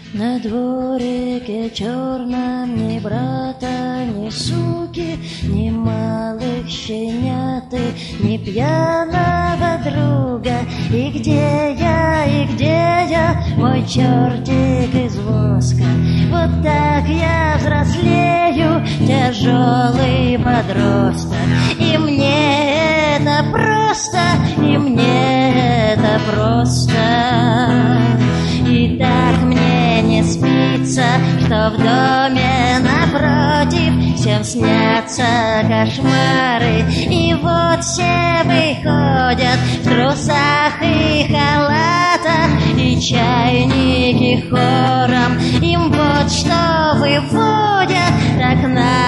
На дворике черном ни брата, ни суки, ни малых щеняты, ни пьяного друга. И где я, мой чертик из воска? Вот так я взрослею, тяжелый подросток. И мне это просто, и мне это просто. И так мне не спится, что в доме напротив всем снятся кошмары. И вот все выходят в трусах и халатах, и чайники хором им вот что выводят. Так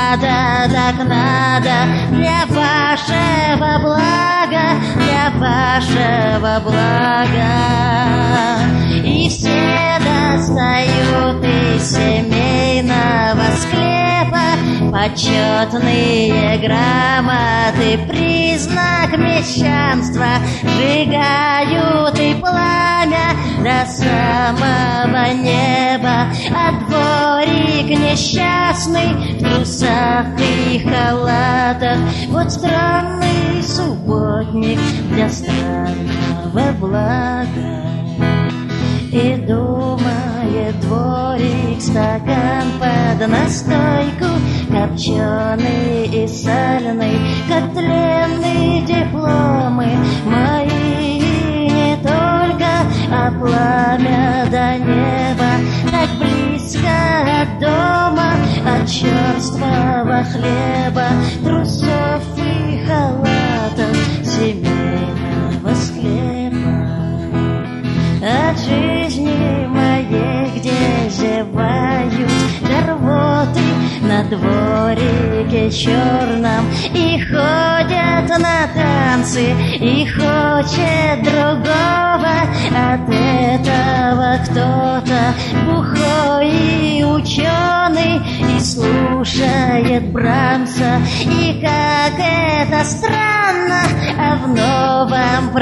надо, для вашего блага, для вашего блага. И все достают из семейного склепа почетные грамоты, признак мещанства, сжигают и пламя до самого неба. А дворик несчастный в трусах и халатах, вот странный субботник для странного блага. И думает дворик, стакан под настойку, копченый и сальный, как тленные дипломы мои. Не только, а пламя до неба, так близко от дома, от черствого хлеба, трусов и халатов семейного склепа. От жизни моей, где зевают рвоты на дворике черном, и ходят на танцы, и хочет другого. От этого кто-то бухой и ученый, и слушает Брамса. И как это странно, а в новом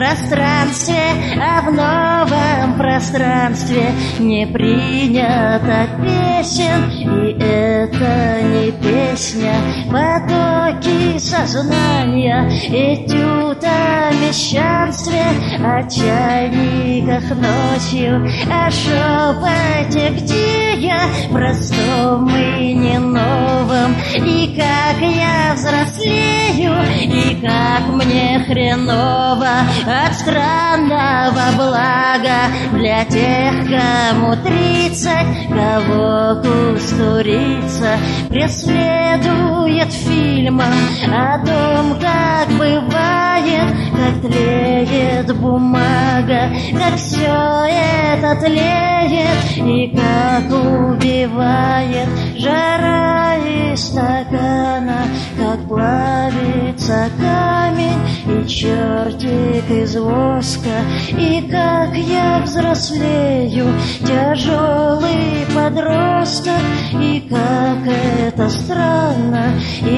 пространстве не принято песен. И это не песня, потоки сознания, этюд о мещанстве, о чайниках ночью, о шепоте, где я, простом и не новом. И как я взрослею, и как мне хреново от странного блага. Для тех, кому 30, кого кустурица преследует фильмом о том, как бывает, как тлеет бумага, как все это тлеет и как убивает жара из стакана, как плавится камень и чертик из воска. И как я взрослею, тяжелый подросток, и как это странно,